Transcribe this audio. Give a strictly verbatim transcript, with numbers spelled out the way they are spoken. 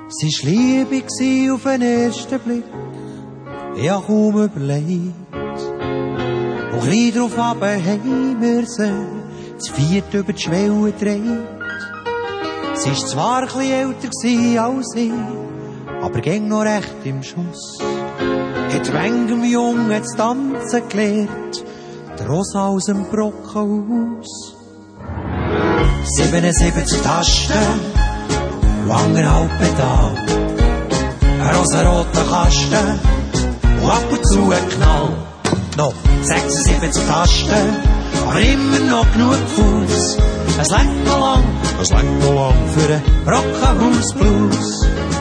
Sie war Liebe auf den ersten Blick, ich hab kaum überlegt. Und gleich drauf runter haben wir sie zu viert über die Schwelle gedreht. Sie war zwar ein bisschen älter als ich, aber ging noch recht im Schuss. Hat manchem Jungen zu tanzen gelernt, die Rosa aus dem Brockenhaus. siebenundsiebzig Tasten, langenhalb Pedal, ein rosaroter Kasten, und ab und zu ein Knall. Noch sechsundsiebzig Tasten, aber immer noch genug Fuß. Es lenkt noch lang, es lenkt noch lang für den Brockenhaus Blues.